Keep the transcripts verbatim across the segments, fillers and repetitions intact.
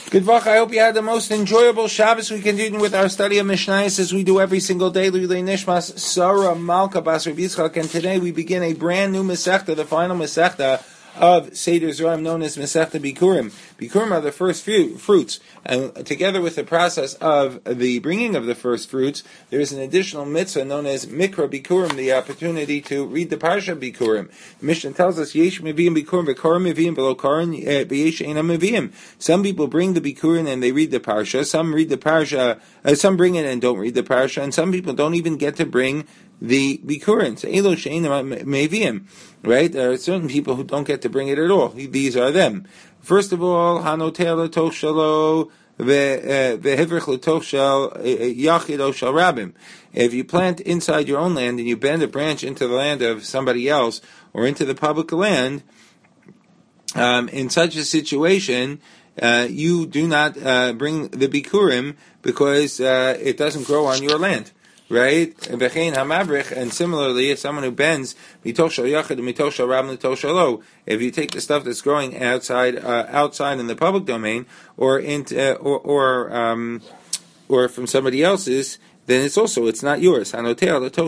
Good vach. I hope you had the most enjoyable Shabbos. We continue with our study of Mishnayos as we do every single day. L'ilei Nishmas Sarah Malka Bas Rav Yitzchak, and today we begin a brand new Masechta, the final Masechta of Seder Zoram, known as Masechta Bikurim. Bikurim are the first fruits, and together with the process of the bringing of the first fruits, there is an additional mitzvah known as Mikra Bikurim, the opportunity to read the Parsha Bikurim. The Mishnah tells us, Yesh Mevim Bikurim, Bikurim Mevim, Below Karin, Beyesh Eina Mevim. Some people bring the Bikurim and they read the Parsha. Some read the Parsha, uh, some bring it and don't read the Parsha, and some people don't even get to bring the Bikurim. So Elo Sheina Mevim. Right? There are certain people who don't get to bring it at all. These are them. First of all, Hanotel L'toch Shalo Ve'Hivrich L'toch Shal Yachid O Shal Rabim. If you plant inside your own land and you bend a branch into the land of somebody else or into the public land, um, in such a situation, uh, you do not uh, bring the Bikurim because uh, it doesn't grow on your land. Right? And similarly, if someone who bends, if you take the stuff that's growing outside, uh, outside in the public domain, or into, uh, or, or, um, or from somebody else's, then it's also, it's not yours. What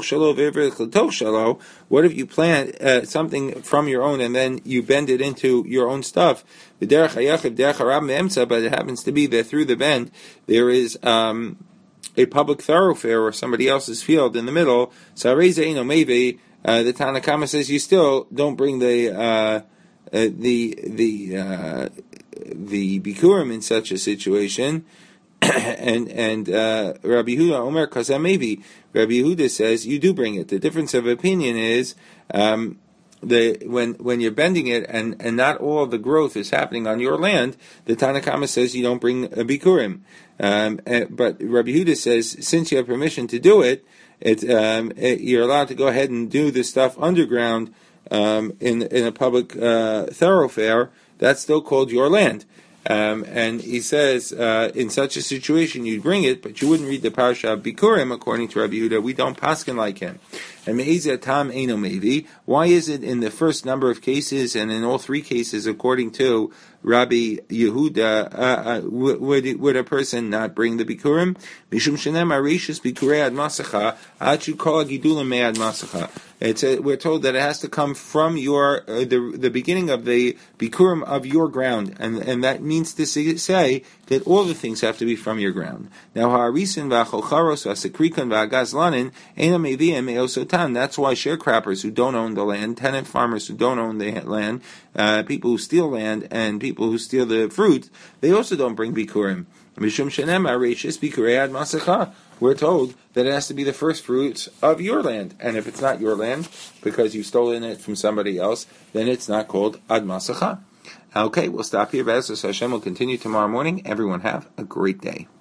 if you plant uh, something from your own and then you bend it into your own stuff? But it happens to be that through the bend, there is, um, a public thoroughfare or somebody else's field in the middle, so uh, the Tanna Kama says you still don't bring the uh, uh, the the uh, the Bikurim in such a situation. and and uh, Rabbi Yehuda Omer Kazamevi, Rabbi Yehuda says you do bring it. The difference of opinion is um, the when when you're bending it and, and not all the growth is happening on your land, the Tanna Kama says you don't bring a Bikurim. Um, but Rabbi Yehuda says, since you have permission to do it, it, um, it, you're allowed to go ahead and do this stuff underground um, in in a public uh, thoroughfare. That's still called your land. Um, and he says, uh, in such a situation, you'd bring it, but you wouldn't read the Parsha of Bikurim, according to Rabbi Yehuda. We don't paskin like him. And Me'ezeh Tam Eino Mevi. Why is it in the first number of cases, and in all three cases, according to Rabbi Yehuda, uh, uh, would, would a person not bring the Bikurim? Mishum Shenem Arishus Bikurei Ad Masacha, Achu Kol Gidulim Me'ad Masacha. It's a, we're told that it has to come from your uh, the the beginning of the bikurim of your ground, and and that means to say, say that all the things have to be from your ground. Now, ha'arisin v'acholcharos v'asekrikan v'agazlanin ena meviim me'osotan. That's why sharecroppers who don't own the land, tenant farmers who don't own the land, uh, people who steal land, and people who steal the fruit, they also don't bring bikurim. Mishum shenem arishis bikurei ad masacha. We're told that it has to be the first fruits of your land. And if it's not your land, because you've stolen it from somebody else, then it's not called Ad Masacha. Okay, we'll stop here. Be'ezus Hashem will continue tomorrow morning. Everyone have a great day.